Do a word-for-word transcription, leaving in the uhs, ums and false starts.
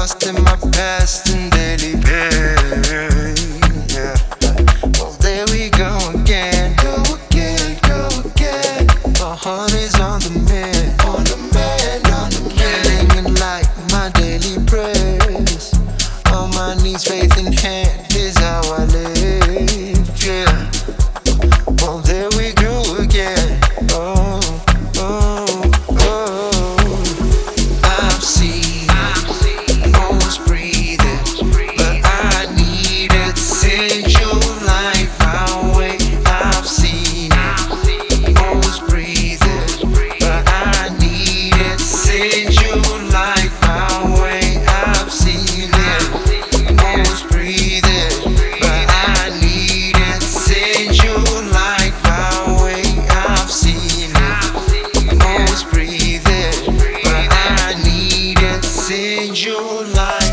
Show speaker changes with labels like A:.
A: lost in my past and daily pain. Yeah. Well, there we go again, go again, go again. My heart is on the mend, on the mend, on the mend. Living like my daily prayers. On my knees, faith in hand is how I live. Yeah. Well, there we go again. Oh, oh, oh. I've seen it, almost breathing, but I needed send your life away. I've seen it, almost breathing, but I needed send your life away. I've seen it, almost breathing, but I needed send your life away. I've seen it, almost breathing, but I needed send your life.